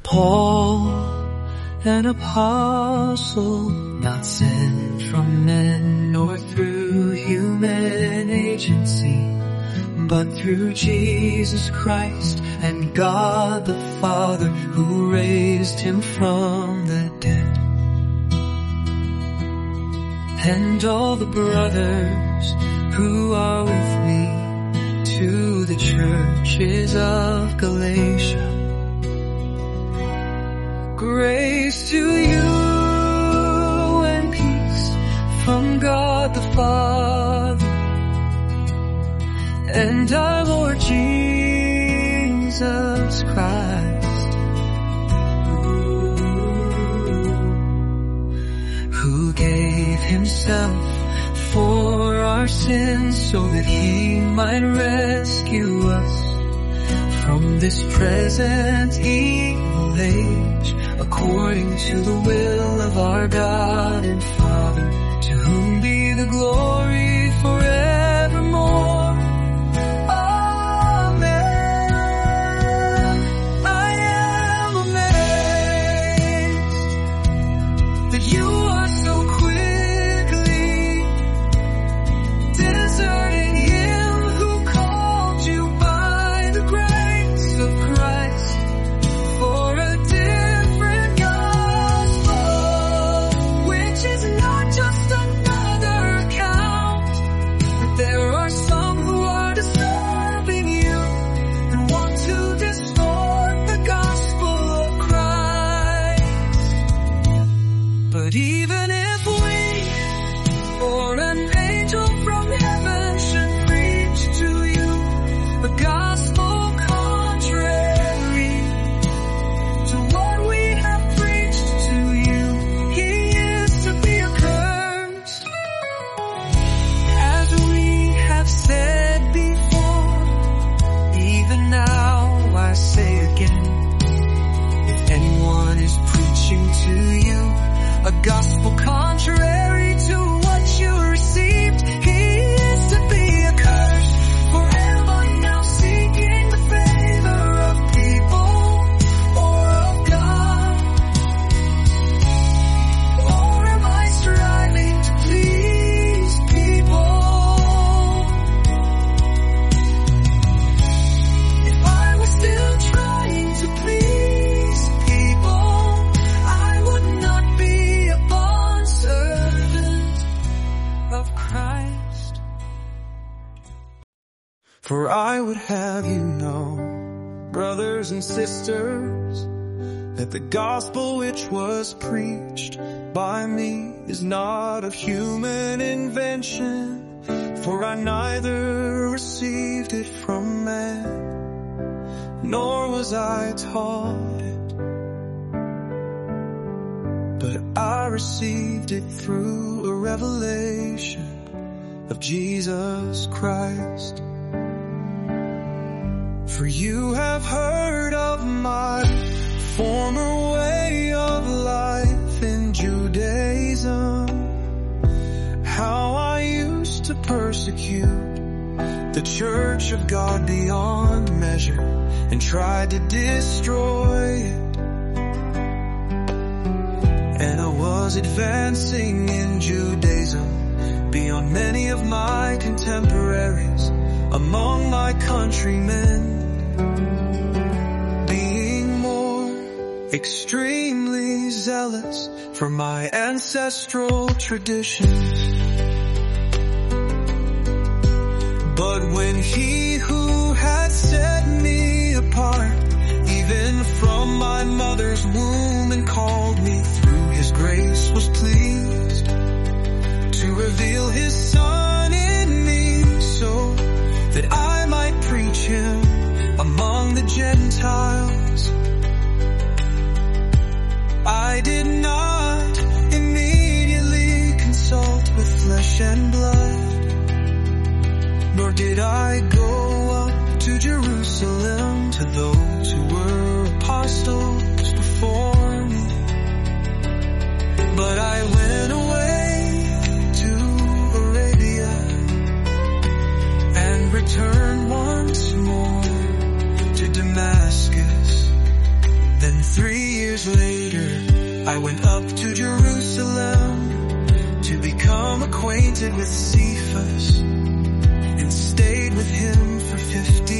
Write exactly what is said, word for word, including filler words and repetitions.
Paul, an apostle, not sent from men nor through human agency, but through Jesus Christ and God the Father, who raised him from the dead. And all the brothers who are with me, to the churches of Galatia, grace to you and peace from God the Father and our Lord Jesus Christ, who gave himself for our sins so that he might rescue us from this present evil age, according to the will of our God and Father, to whom be the glory forevermore. Amen. I am amazed that you are so quickly deserting him who called you by the grace of Christ for a different gospel, which is not just another account, but there are some who are disturbing you and want to distort the gospel of Christ. But even if we or an angel from heaven should preach to you a gospel contrary to what we have preached to you, he is to be accursed. As we have said before, even now I say again, if anyone is preaching to you a gospel contrary to what you received, he is to be accursed. For am I now seeking the favor of people or of God? Or am I striving to please people? If I was still trying to please people, I would not be a bondservant of Christ. For I would have you know, brothers and sisters, that the gospel which was preached by me is not of human invention, for I neither received it from man, nor was I taught it, but I received it through a revelation of Jesus Christ. For you have heard of my former way of life in Judaism, how I used to persecute the church of God beyond measure and tried to destroy it. And I was advancing in Judaism beyond many of my contemporaries among my countrymen, being more extremely zealous for my ancestral traditions. But when he who had set me apart, even from my mother's womb, and called me through his grace, was pleased to reveal his Son in me, so that I might preach him among the Gentiles. I did not immediately consult with flesh and blood, nor did I go up to Jerusalem to those who were apostles before me, but I went away to Arabia and returned once more to Damascus. I went up to Jerusalem to become acquainted with Cephas and stayed with him for fifty